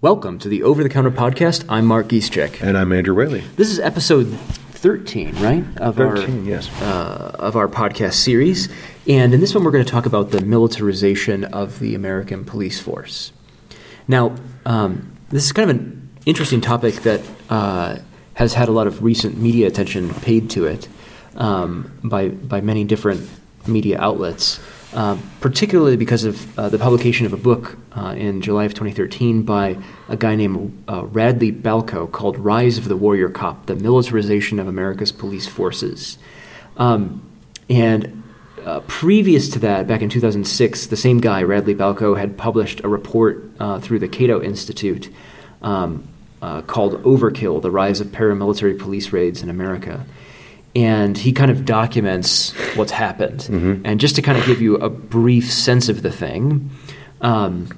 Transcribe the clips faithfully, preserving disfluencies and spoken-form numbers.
Welcome to the Over the Counter Podcast. I'm Mark Gieschek. And I'm Andrew Whaley. This is episode thirteen, right? Of thirteen, our, yes. Uh, of our podcast series. And in this one, we're going to talk about the militarization of the American police force. Now, um, this is kind of an interesting topic that uh, has had a lot of recent media attention paid to it um, by by many different media outlets. Uh, particularly because of uh, the publication of a book uh, in July of twenty thirteen by a guy named uh, Radley Balko called Rise of the Warrior Cop, The Militarization of America's Police Forces. Um, and uh, previous to that, back in two thousand six, the same guy, Radley Balko, had published a report uh, through the Cato Institute um, uh, called Overkill, The Rise of Paramilitary Police Raids in America. And he kind of documents what's happened. Mm-hmm. And just to kind of give you a brief sense of the thing, um,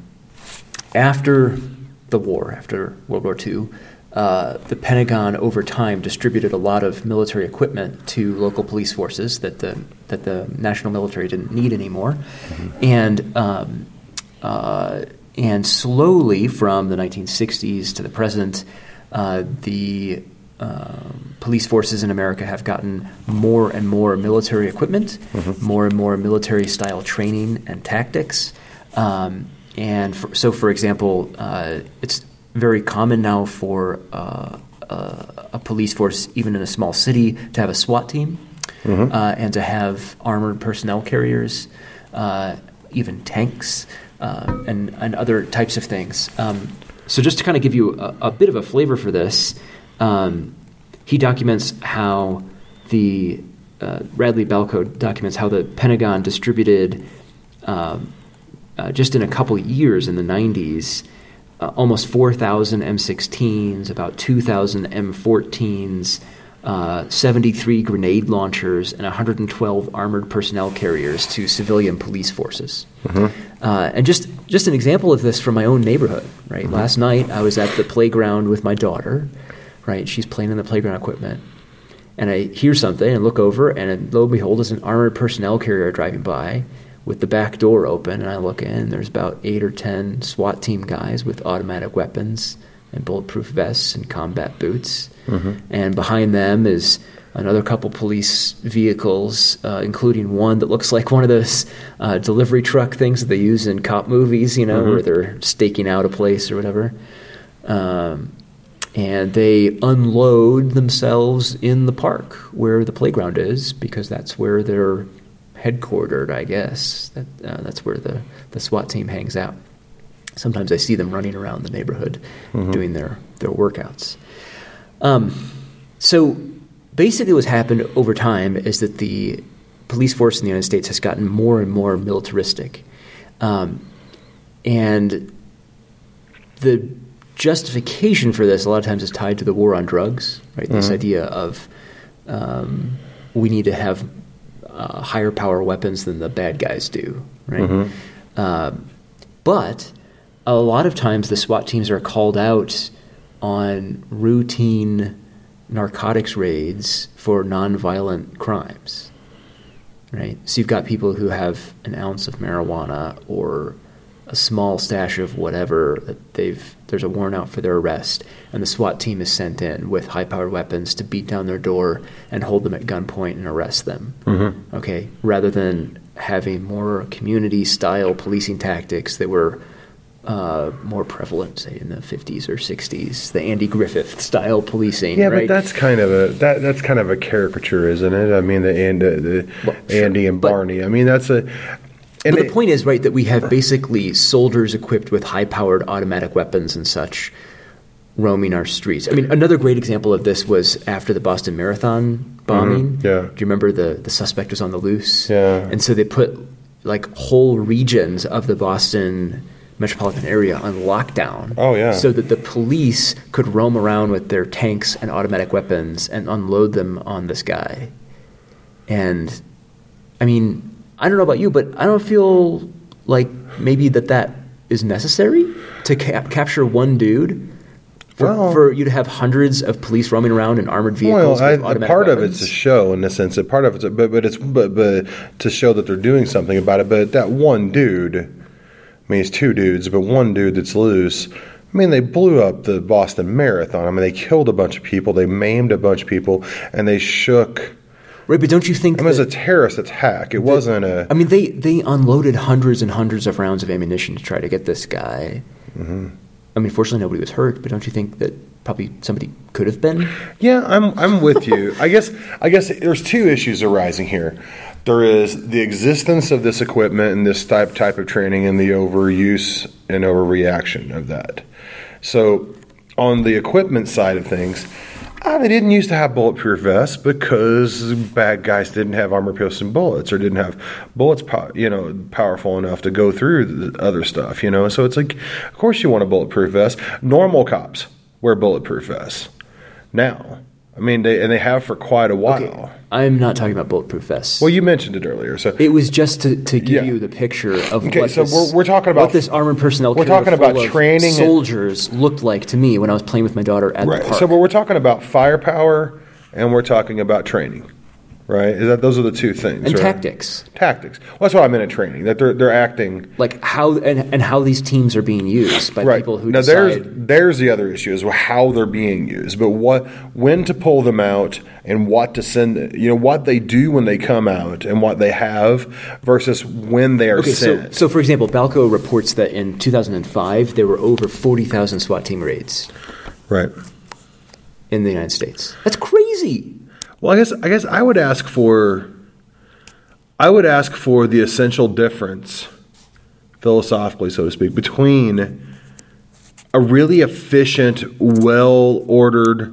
after the war, after World War Two, uh, the Pentagon over time distributed a lot of military equipment to local police forces that the that the national military didn't need anymore. Mm-hmm. And um, uh, and slowly, from the nineteen sixties to the present, uh, the Um, police forces in America have gotten more and more military equipment, mm-hmm. more and more military-style training and tactics. Um, and for, so, for example, uh, it's very common now for uh, uh, a police force, even in a small city, to have a SWAT team mm-hmm. uh, and to have armored personnel carriers, uh, even tanks, uh, and, and other types of things. Um, so just to kind of give you a, a bit of a flavor for this, Um, he documents how the uh, Radley Balko documents how the Pentagon distributed uh, uh, just in a couple years in the nineties uh, almost four thousand M sixteens, about two thousand M fourteens, uh, seventy-three grenade launchers, and one hundred twelve armored personnel carriers to civilian police forces. Mm-hmm. Uh, and just just an example of this from my own neighborhood. Right, mm-hmm. Last night I was at the playground with my daughter. Right, she's playing in the playground equipment, and I hear something and look over, and lo and behold, there's an armored personnel carrier driving by with the back door open, and I look in, and there's about eight or ten SWAT team guys with automatic weapons and bulletproof vests and combat boots, mm-hmm. and behind them is another couple police vehicles, uh, including one that looks like one of those uh, delivery truck things that they use in cop movies, you know, mm-hmm. where they're staking out a place or whatever. Um, And they unload themselves in the park where the playground is, because that's where they're headquartered, I guess. That, uh, that's where the, the SWAT team hangs out. Sometimes I see them running around the neighborhood mm-hmm. doing their, their workouts. Um, so basically what's happened over time is that the police force in the United States has gotten more and more militaristic. Um, and the justification for this a lot of times is tied to the war on drugs, right? Mm-hmm. This idea of um, we need to have uh, higher power weapons than the bad guys do, right? Mm-hmm. Uh, but a lot of times the SWAT teams are called out on routine narcotics raids for nonviolent crimes, right? So you've got people who have an ounce of marijuana or a small stash of whatever that they've there's a warrant out for their arrest, and the SWAT team is sent in with high-powered weapons to beat down their door and hold them at gunpoint and arrest them. Mm-hmm. Okay, rather than having more community-style policing tactics that were uh, more prevalent, say in the fifties or sixties, the Andy Griffith-style policing. Yeah, right? But that's kind of a that that's kind of a caricature, isn't it? I mean, the, and, uh, the well, sure. Andy and Barney. But, I mean, that's a. And but the point is, right, that we have basically soldiers equipped with high-powered automatic weapons and such roaming our streets. I mean, another great example of this was after the Boston Marathon bombing. Mm-hmm. Yeah. Do you remember the, the suspect was on the loose? Yeah. And so they put, like, whole regions of the Boston metropolitan area on lockdown. Oh, yeah. So that the police could roam around with their tanks and automatic weapons and unload them on this guy. And, I mean, I don't know about you, but I don't feel like maybe that that is necessary to cap- capture one dude for, well, for you to have hundreds of police roaming around in armored vehicles. Well, with I, automatic part weapons. of it's a show in the sense that part of it's, a, but but it's but but to show that they're doing something about it. But that one dude, I mean, it's two dudes, but one dude that's loose I mean, they blew up the Boston Marathon. I mean, they killed a bunch of people. They maimed a bunch of people, and they shook. Right, but don't you think it was a terrorist attack? It the, wasn't a. I mean, they, they unloaded hundreds and hundreds of rounds of ammunition to try to get this guy. Mm-hmm. I mean, fortunately, nobody was hurt. But don't you think that probably somebody could have been? Yeah, I'm I'm with you. I guess I guess there's two issues arising here. There is the existence of this equipment and this type type of training, and the overuse and overreaction of that. So, on the equipment side of things, uh, they didn't used to have bulletproof vests because bad guys didn't have armor-piercing bullets or didn't have bullets, po- you know, powerful enough to go through the other stuff. You know, so it's like, of course, you want a bulletproof vest. Normal cops wear bulletproof vests now. I mean, they and they have for quite a while. Okay. I'm not talking about bulletproof vests. Well, you mentioned it earlier, so it was just to, to give yeah. you the picture of okay, what so this, we're, we're talking about what this armored personnel. We're talking about full of training soldiers and, looked like to me when I was playing with my daughter at right. the park. So we're talking about firepower and we're talking about training. Right? Is that those are the two things? And right? tactics. Tactics. Well, that's what I meant in training. That they're they're acting like how and, and how these teams are being used by right. people who now decide. there's there's the other issue is how they're being used, but what when to pull them out and what to send. You know what they do when they come out and what they have versus when they are okay, sent. So, so for example, Balco reports that in two thousand five there were over forty thousand SWAT team raids. Right. In the United States. That's crazy. Well, I guess I guess I would ask for I would ask for the essential difference, philosophically, so to speak, between a really efficient, well-ordered,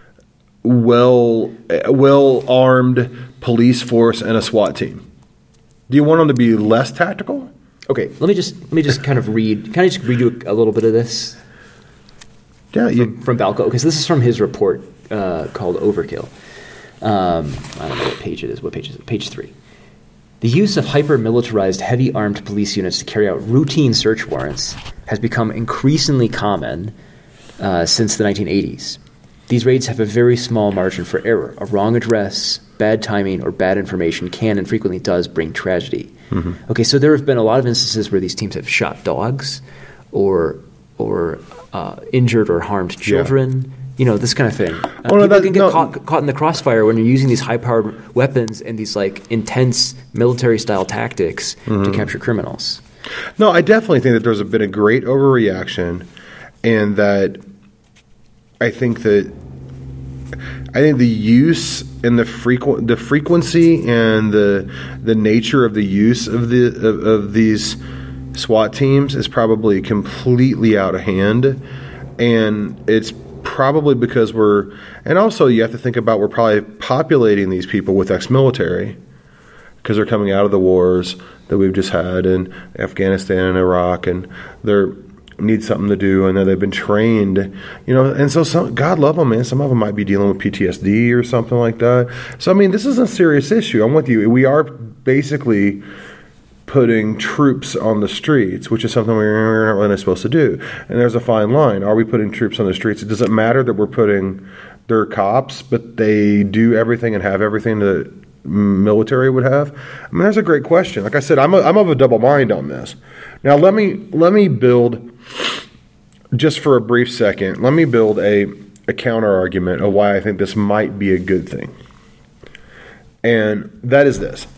well well-armed police force and a SWAT team. Do you want them to be less tactical? Okay, let me just let me just kind of read. Can I just read you a, a little bit of this? Yeah, you, from, from Balco. Okay, so this is from his report uh, called Overkill. Um, I don't know what page it is. What page is it? Page three. The use of hyper-militarized, heavy-armed police units to carry out routine search warrants has become increasingly common uh, since the nineteen eighties. These raids have a very small margin for error. A wrong address, bad timing, or bad information can and frequently does bring tragedy. Mm-hmm. Okay, so there have been a lot of instances where these teams have shot dogs or or uh, injured or harmed children. Yeah. You know, this kind of thing. Uh, oh, no, people that, can get no. caught, caught in the crossfire when you're using these high-powered weapons and these like intense military-style tactics mm-hmm. to capture criminals. No, I definitely think that there's been a great overreaction, and that I think that I think the use and the frequent the frequency and the the nature of the use of the of, of these SWAT teams is probably completely out of hand, and it's probably because we're, and also you have to think about we're probably populating these people with ex-military because they're coming out of the wars that we've just had in Afghanistan and Iraq, and they're need something to do, and then they've been trained, you know, and so some, God love them, man. Some of them might be dealing with P T S D or something like that. So I mean, this is a serious issue. I'm with you. We are basically putting troops on the streets, which is something we're not really supposed to do. And there's a fine line. Are we putting troops on the streets? It doesn't matter that we're putting their cops, but they do everything and have everything that military would have. I mean, that's a great question. Like I said, I'm a, I'm of a double mind on this. Now, let me let me build, just for a brief second, let me build a, a counter argument of why I think this might be a good thing. And that is this.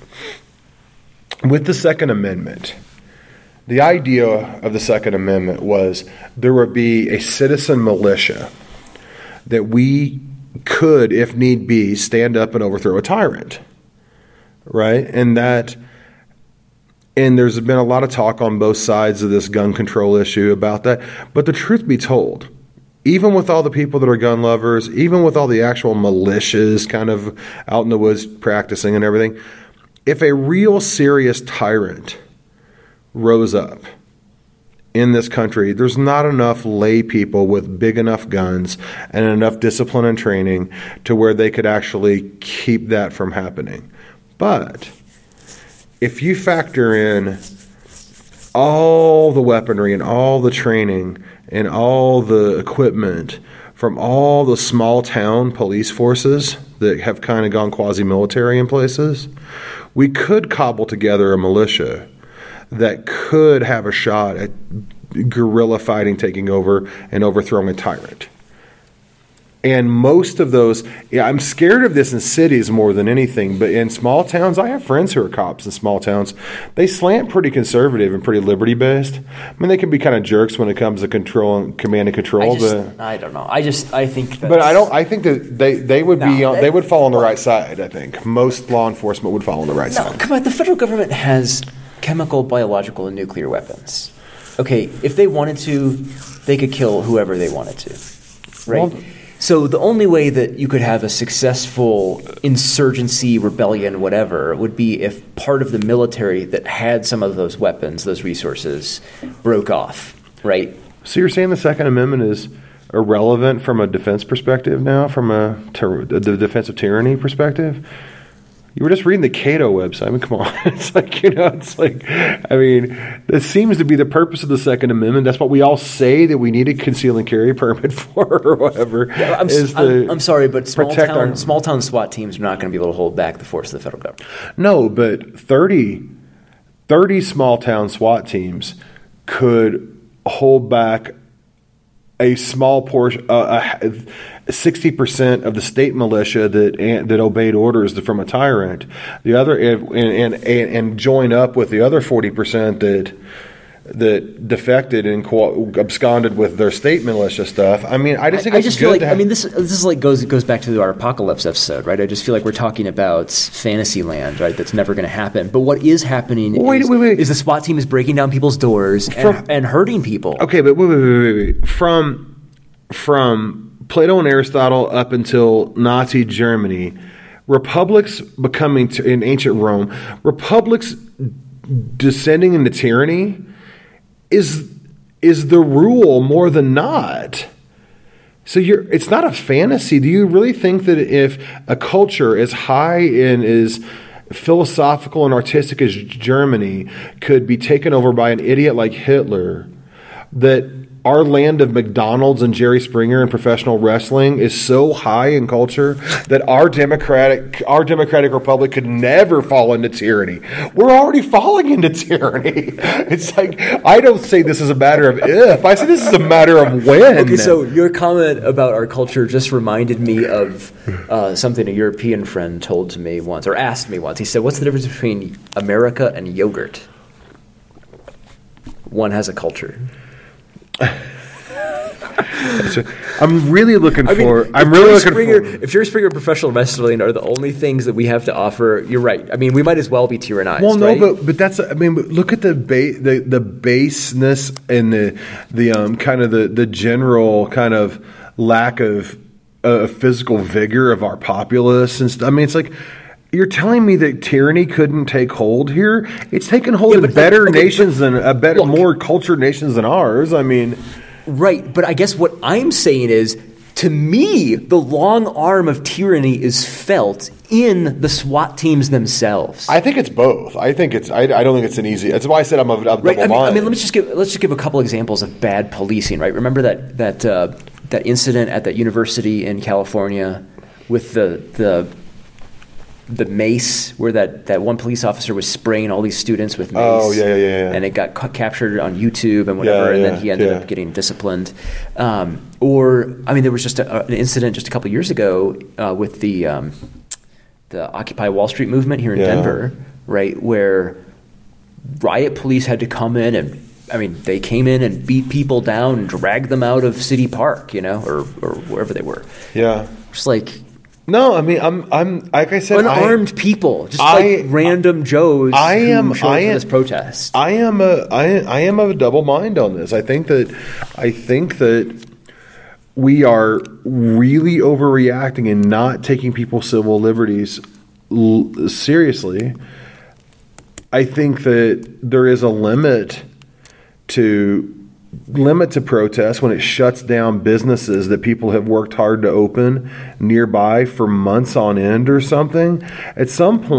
With the Second Amendment, the idea of the Second Amendment was there would be a citizen militia that we could, if need be, stand up and overthrow a tyrant, right? And that, and there's been a lot of talk on both sides of this gun control issue about that. But the truth be told, even with all the people that are gun lovers, even with all the actual militias kind of out in the woods practicing and everything, if a real serious tyrant rose up in this country, there's not enough lay people with big enough guns and enough discipline and training to where they could actually keep that from happening. But if you factor in all the weaponry and all the training and all the equipment from all the small town police forces that have kind of gone quasi-military in places, we could cobble together a militia that could have a shot at guerrilla fighting, taking over and overthrowing a tyrant. And most of those, yeah, I'm scared of this in cities more than anything, but in small towns, I have friends who are cops in small towns. They slant pretty conservative and pretty liberty-based. I mean, they can be kind of jerks when it comes to control and command and control. I, just, but, I don't know. I just, I think that's, But I don't, I think that they, they would no, be, on, they, they would fall on the right side, I think. Most law enforcement would fall on the right no, side. Come on, the federal government has chemical, biological, and nuclear weapons. Okay, if they wanted to, they could kill whoever they wanted to, right? Well, so the only way that you could have a successful insurgency, rebellion, whatever, would be if part of the military that had some of those weapons, those resources, broke off, right? So you're saying the Second Amendment is irrelevant from a defense perspective now, from a ter- the defense of tyranny perspective? You were just reading the Cato website. I mean, come on. It's like, you know, it's like, I mean, this seems to be the purpose of the Second Amendment. That's what we all say that we need a conceal and carry permit for or whatever. Yeah, I'm, is I'm, I'm sorry, but small town, our, small town SWAT teams are not going to be able to hold back the force of the federal government. No, but thirty, thirty small town SWAT teams could hold back a small portion, uh, sixty percent of the state militia that that obeyed orders from a tyrant, the other and and, and join up with the other forty percent that that defected and co- absconded with their state militia stuff. I mean, I just think I, it's I just good feel like to have, I mean this this is like goes goes back to our apocalypse episode, right? I just feel like we're talking about fantasy land, right? That's never going to happen. But what is happening wait, is, wait, wait. is the SWAT team is breaking down people's doors From, and, and hurting people. Okay, but wait, wait, wait, wait, wait. From From Plato and Aristotle up until Nazi Germany, republics becoming t- in ancient Rome, republics descending into tyranny is is the rule more than not. So you're it's not a fantasy. Do you really think that if a culture as high and as philosophical and artistic as Germany could be taken over by an idiot like Hitler, that our land of McDonald's and Jerry Springer and professional wrestling is so high in culture that our democratic our democratic republic could never fall into tyranny? We're already falling into tyranny. It's like, I don't say this is a matter of if. I say this is a matter of when. Okay, so your comment about our culture just reminded me of uh, something a European friend told to me once, or asked me once. He said, "What's the difference between America and yogurt?" One has a culture. I'm really looking I for. mean, I'm really Jerry looking Springer, for. If Jerry Springer and professional wrestling are the only things that we have to offer, you're right. I mean, we might as well be tyrannized. Well, no, right? but but that's. I mean, look at the ba- the the baseness and the the um kind of the the general kind of lack of uh, physical vigor of our populace and stuff. I mean, it's like. You're telling me that tyranny couldn't take hold here? It's taken hold Yeah, in but, better okay, nations but, than a better, look, more cultured nations than ours. I mean, right. But I guess what I'm saying is, to me, the long arm of tyranny is felt in the SWAT teams themselves. I think it's both. I think it's. I, I don't think it's an easy. That's why I said I'm of, of right. double I mean, mind. I mean, let me just give let's just give a couple examples of bad policing. Right. Remember that that uh, that incident at that university in California with the the. the mace, where that, that one police officer was spraying all these students with mace. Oh, yeah, yeah, yeah. And it got ca- captured on YouTube and whatever, Yeah, and yeah, then he ended yeah. up getting disciplined. Um, or, I mean, there was just a, an incident just a couple years ago uh, with the um, the Occupy Wall Street movement here in Yeah. Denver, right, where riot police had to come in and, I mean, they came in and beat people down and dragged them out of City Park, you know, or, or wherever they were. Yeah. Just like... No, I mean, I'm, I'm, like I said, unarmed I, people, just I, like random Joes I am, who showed I up am, for this protest. I am a, I, I am of a double mind on this. I think that, I think that we are really overreacting and not taking people's civil liberties l- seriously. I think that there is a limit to limit to protest when it shuts down businesses that people have worked hard to open nearby for months on end or something. At some point,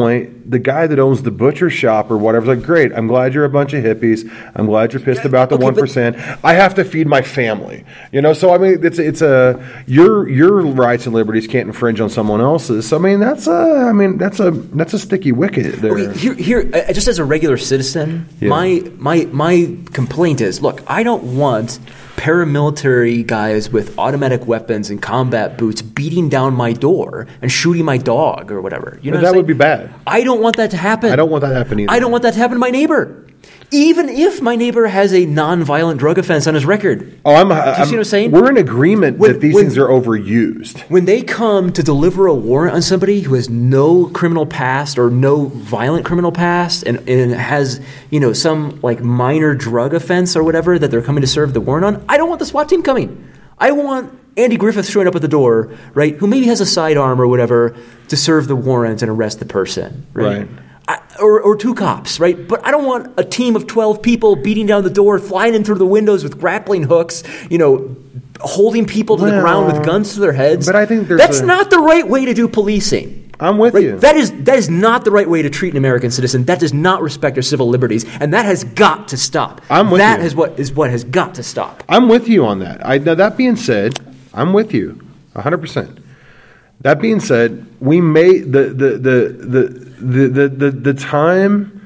the guy that owns the butcher shop or whatever's like, great, I'm glad you're a bunch of hippies. I'm glad you're pissed about the okay, one percent. I have to feed my family. You know, so I mean, it's it's a your your rights and liberties can't infringe on someone else's. So I mean, that's a I mean that's a that's a sticky wicket there. Okay, here, here, uh, just as a regular citizen, Yeah. my my my complaint is: look, I don't want paramilitary guys with automatic weapons and combat boots beating down my door and shooting my dog or whatever. You know, But what I'm that would saying? be bad. I don't want that to happen. I don't want that to happen either. I don't want that to happen to my neighbor. Even if my neighbor has a non-violent drug offense on his record. Oh, I'm. Do you I'm see what I'm saying? We're in agreement When- that these when- things are overused. When they come to deliver a warrant on somebody who has no criminal past or no violent criminal past and, and has, you know, some like minor drug offense or whatever that they're coming to serve the warrant on, I don't want the SWAT team coming. I want Andy Griffith showing up at the door, right, who maybe has a sidearm or whatever to serve the warrant and arrest the person, right? Right. I, or, or two cops, right? But I don't want a team of twelve people beating down the door, flying in through the windows with grappling hooks, you know, holding people to the Well, ground with guns to their heads. but I think there's that's a- not the right way to do policing. I'm with Right? you. That is that is not the right way to treat an American citizen. That does not respect their civil liberties, and that has got to stop. I'm with That you. is what is what has got to stop. I'm with you on that. I, now that being said, I'm with you one hundred percent. That being said, we may the the the the the the, the, the time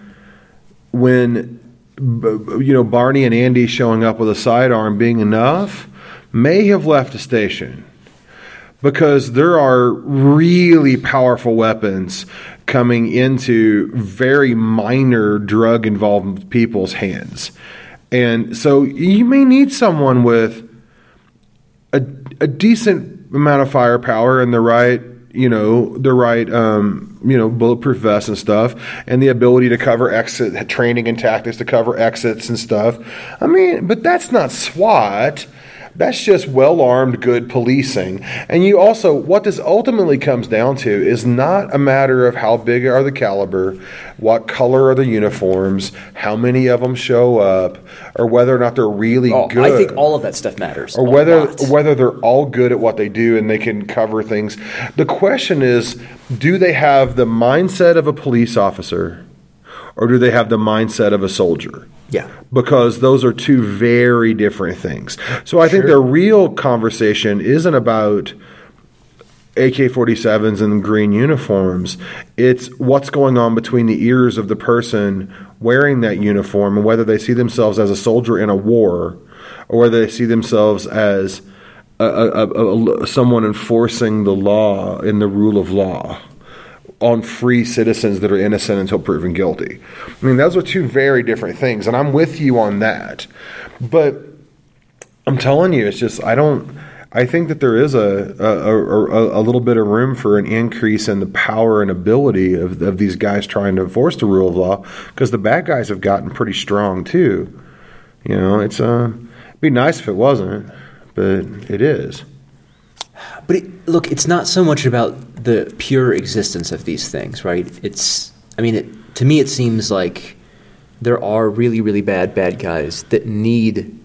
when you know Barney and Andy showing up with a sidearm being enough may have left a station, because there are really powerful weapons coming into very minor drug involved people's hands. And so you may need someone with a, a decent amount of firepower and the right, you know, the right, um, you know, bulletproof vests and stuff, and the ability to cover exit training and tactics to cover exits and stuff. I mean, but that's not SWAT. That's just well-armed, good policing. And you also, what this ultimately comes down to is not a matter of how big are the caliber, what color are the uniforms, how many of them show up, or whether or not they're really Oh, good. I think all of that stuff matters. Or a whether lot. whether they're all good at what they do and they can cover things. The question is, do they have the mindset of a police officer, or do they have the mindset of a soldier? Yeah. Because those are two very different things. So I think Sure. the real conversation isn't about A K forty-sevens and green uniforms. It's what's going on between the ears of the person wearing that uniform, and whether they see themselves as a soldier in a war, or whether they see themselves as a, a, a, a, someone enforcing the law in the rule of law on free citizens that are innocent until proven guilty. I mean, those are two very different things, and I'm with you on that. But I'm telling you, it's just, I don't, I think that there is a a, a, a little bit of room for an increase in the power and ability of, of these guys trying to enforce the rule of law, because the bad guys have gotten pretty strong too. You know, it's uh, it'd be nice if it wasn't, but it is. But it, look, it's not so much about the pure existence of these things, right? It's, I mean, it, to me, it seems like there are really, really bad bad guys that need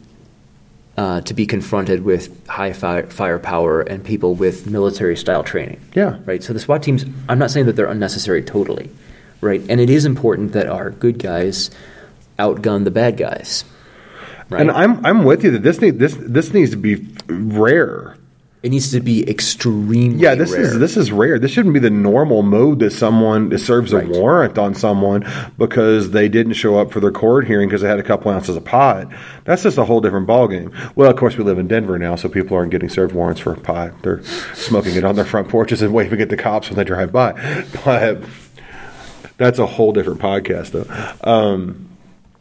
uh, to be confronted with high fire, firepower and people with military-style training. Yeah. Right? So the SWAT teams, I'm not saying that they're unnecessary totally, right? And it is important that our good guys outgun the bad guys. Right? And I'm I'm with you that this need, this this needs to be rare. It needs to be extremely Yeah, this rare. is this is rare. This shouldn't be the normal mode that someone that serves a Right. warrant on someone because they didn't show up for their court hearing because they had a couple ounces of pot. That's just a whole different ballgame. Well, of course, we live in Denver now, so people aren't getting served warrants for pot. They're smoking it on their front porches and waving at the cops when they drive by. But that's a whole different podcast, though. Um,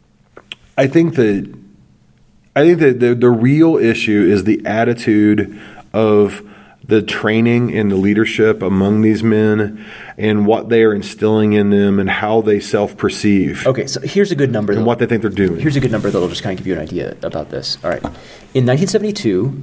I think that I think that the, the real issue is the attitude of the training and the leadership among these men, and what they are instilling in them, and how they self-perceive, Okay, so here's a good number. and that'll- what they think they're doing. Here's a good number that'll just kind of give you an idea about this. All right. In nineteen seventy-two,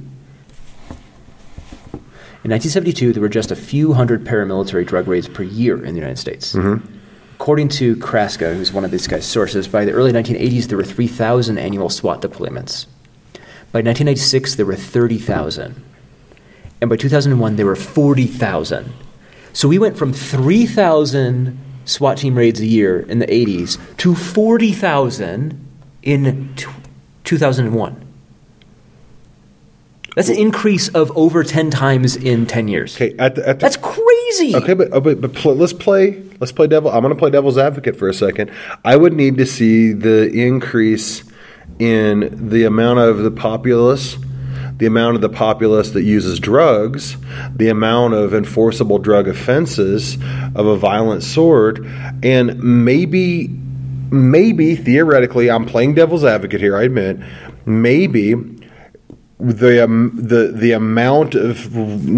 in nineteen seventy-two, there were just a few hundred paramilitary drug raids per year in the United States. Mm-hmm. According to Kraska, who's one of these guys' sources, by the early nineteen eighties, there were three thousand annual SWAT deployments. By nineteen ninety-six, there were thirty thousand. And by two thousand one, there were forty thousand. So we went from three thousand SWAT team raids a year in the eighties to forty thousand in t- two thousand one. That's an increase of over ten times in ten years. Okay, at the, at the, that's crazy. Okay, but, but, but pl- let's play. Let's play devil. I'm going to play devil's advocate for a second. I would need to see the increase in the amount of the populace, the amount of the populace that uses drugs, the amount of enforceable drug offenses of a violent sort, and maybe, maybe theoretically, I'm playing devil's advocate here. I admit, maybe. The um, the the amount of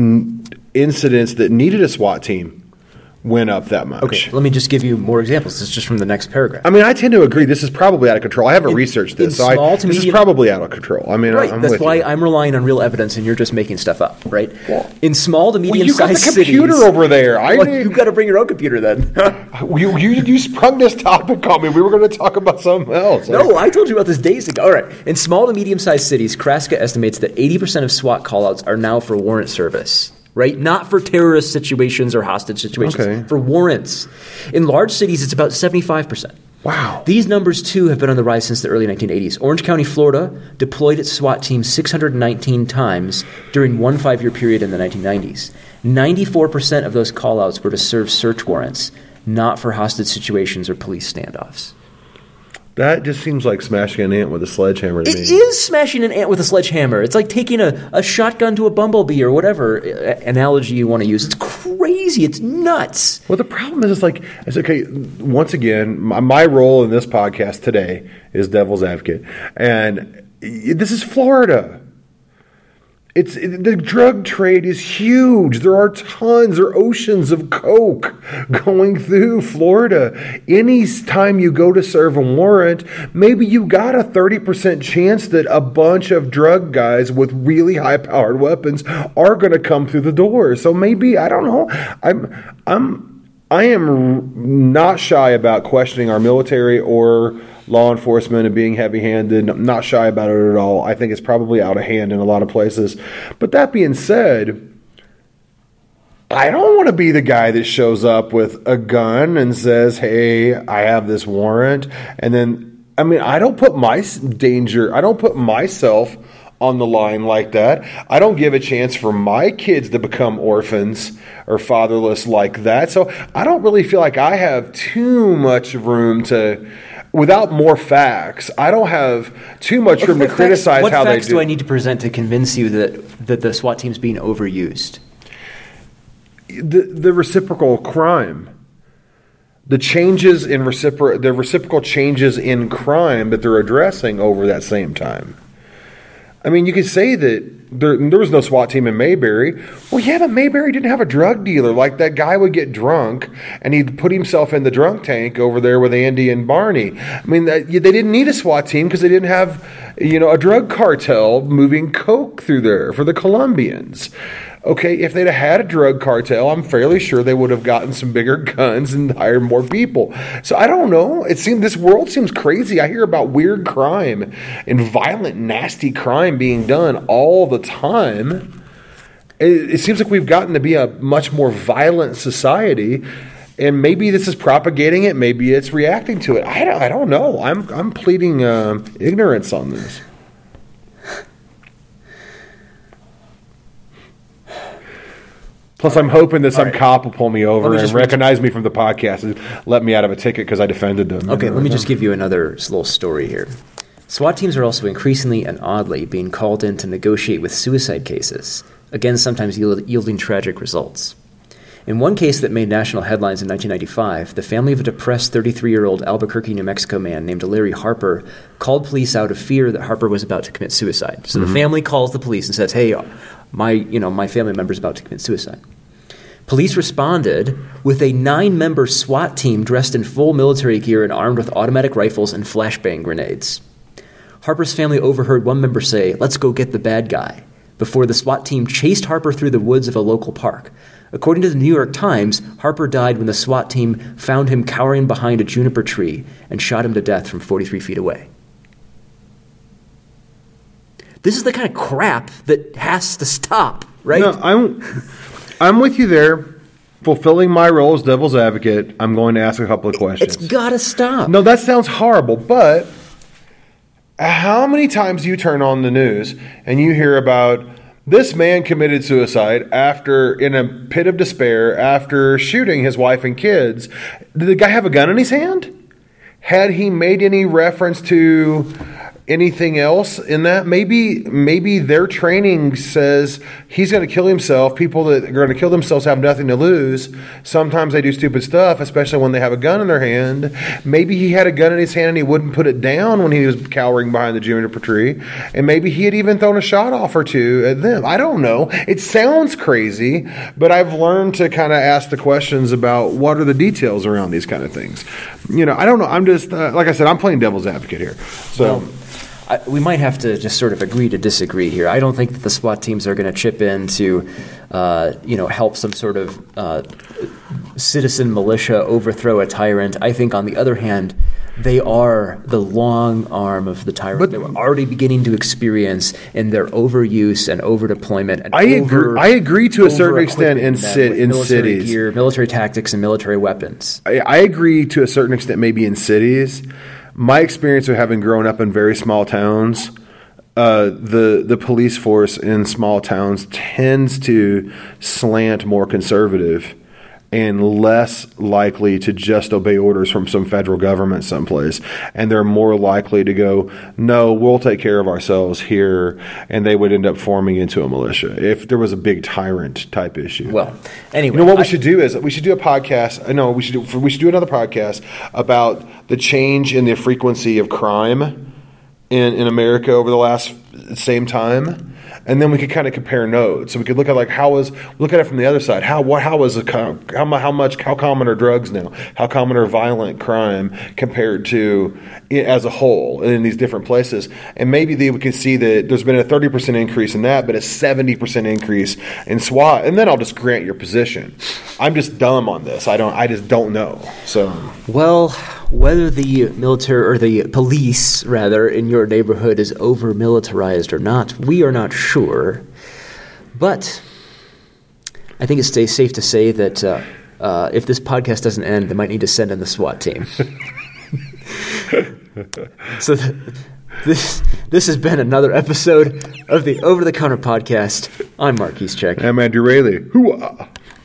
incidents that needed a SWAT team went up that much. Okay, let me just give you more examples. This is just from the next paragraph. I mean, I tend to agree. This is probably out of control. I haven't in, researched this, so I, this medium, is probably out of control. I mean, right. I'm That's with why you. I'm relying on real evidence, and you're just making stuff up, right? Well, in small to medium-sized well, you got the computer cities, over there. I well, need, you've got to bring your own computer then. you, you you sprung this topic on me. We were going to talk about something else. No, I told you about this days ago. All right. In small to medium-sized cities, Kraska estimates that eighty percent of SWAT callouts are now for warrant service. Right? Not for terrorist situations or hostage situations. Okay. For warrants. In large cities, it's about seventy-five percent. Wow. These numbers, too, have been on the rise since the early nineteen eighties. Orange County, Florida, deployed its SWAT team six hundred nineteen times during one five-year period in the nineteen nineties. ninety-four percent of those call-outs were to serve search warrants, not for hostage situations or police standoffs. That just seems like smashing an ant with a sledgehammer to it me. It is smashing an ant with a sledgehammer. It's like taking a, a shotgun to a bumblebee or whatever analogy you want to use. It's crazy. It's nuts. Well, the problem is, it's like, it's okay, once again, my, my role in this podcast today is devil's advocate. And this is Florida. It's the drug trade is huge. There are tons, there are oceans of coke going through Florida. Any time you go to serve a warrant, maybe you got a thirty percent chance that a bunch of drug guys with really high-powered weapons are going to come through the door. So maybe, I don't know. I'm I'm I am not shy about questioning our military or law enforcement and being heavy-handed. I'm not shy about it at all. I think it's probably out of hand in a lot of places. But that being said, I don't want to be the guy that shows up with a gun and says, hey, I have this warrant. And then, I mean, I don't put my danger, I don't put myself on the line like that. I don't give a chance for my kids to become orphans or fatherless like that. So I don't really feel like I have too much room to... Without more facts, I don't have too much room to criticize what how they do. What facts do I need to present to convince you that, that the SWAT team's being overused? The the reciprocal crime, the changes in recipro- the reciprocal changes in crime that they're addressing over that same time. I mean, you could say that there, there was no SWAT team in Mayberry. Well, yeah, but Mayberry didn't have a drug dealer. Like, that guy would get drunk, and he'd put himself in the drunk tank over there with Andy and Barney. I mean, that, they didn't need a SWAT team because they didn't have, you know, a drug cartel moving coke through there for the Colombians. Okay, if they'd have had a drug cartel, I'm fairly sure they would have gotten some bigger guns and hired more people. So I don't know. It seems this world seems crazy. I hear about weird crime and violent, nasty crime being done all the time. It, it seems like we've gotten to be a much more violent society, and maybe this is propagating it. Maybe it's reacting to it. I don't. I don't know. I'm I'm pleading uh, ignorance on this. Plus, I'm hoping that some right. cop will pull me over me and recognize me from the podcast and let me out of a ticket because I defended them. Okay, let me just give you another little story here. SWAT teams are also increasingly and oddly being called in to negotiate with suicide cases, again sometimes yield, yielding tragic results. In one case that made national headlines in nineteen ninety-five, the family of a depressed thirty-three-year-old Albuquerque, New Mexico man named Larry Harper called police out of fear that Harper was about to commit suicide. So mm-hmm. the family calls the police and says, hey, my, you know, my family member's about to commit suicide. Police responded with a nine-member SWAT team dressed in full military gear and armed with automatic rifles and flashbang grenades. Harper's family overheard one member say, let's go get the bad guy, before the SWAT team chased Harper through the woods of a local park. According to the New York Times, Harper died when the SWAT team found him cowering behind a juniper tree and shot him to death from forty-three feet away. This is the kind of crap that has to stop, right? No, I'm, I'm with you there. fulfilling my role as devil's advocate, I'm going to ask a couple of questions. It's got to stop. No, that sounds horrible, but how many times do you turn on the news and you hear about this man committed suicide after, in a pit of despair, after shooting his wife and kids? Did the guy have a gun in his hand? Had he made any reference to anything else in that? Maybe maybe their training says he's going to kill himself. People that are going to kill themselves have nothing to lose. Sometimes they do stupid stuff, especially when they have a gun in their hand. Maybe he had a gun in his hand and he wouldn't put it down when he was cowering behind the juniper tree. And maybe he had even thrown a shot off or two at them. I don't know. It sounds crazy, but I've learned to kind of ask the questions about what are the details around these kind of things. You know, I don't know. I'm just, uh, like I said, I'm playing devil's advocate here. So. Well, I, we might have to just sort of agree to disagree here. I don't think that the SWAT teams are going to chip in to, uh, you know, help some sort of uh, citizen militia overthrow a tyrant. I think, on the other hand, they are the long arm of the tyrant. But, they were already beginning to experience in their overuse and overdeployment. And I over, agree. I agree to a certain extent in ci- in military cities, gear, military tactics, and military weapons. I, I agree to a certain extent, maybe in cities. My experience of having grown up in very small towns, uh, the the police force in small towns tends to slant more conservative and less likely to just obey orders from some federal government someplace. And they're more likely to go, no, we'll take care of ourselves here. And they would end up forming into a militia if there was a big tyrant type issue. Well, anyway. You know what we I, should do is we should do a podcast. I know we should do, we should do another podcast about the change in the frequency of crime in, in America over the last same time. And then we could kind of compare notes. So we could look at like how was look at it from the other side. How what how was a how how much how common are drugs now? How common are violent crime compared to it as a whole in these different places? And maybe they, we could see that there's been a thirty percent increase in that, but a seventy percent increase in SWAT. And then I'll just grant your position. I'm just dumb on this. I don't. I just don't know. So well, whether the military or the police rather in your neighborhood is over militarized or not, we are not sure. Sure, but I think it's safe to say that uh, uh, if this podcast doesn't end, they might need to send in the SWAT team. So th- this this has been another episode of the Over the Counter Podcast. I'm Mark Eastcheck. I'm Andrew Rayleigh. Hoo-ah!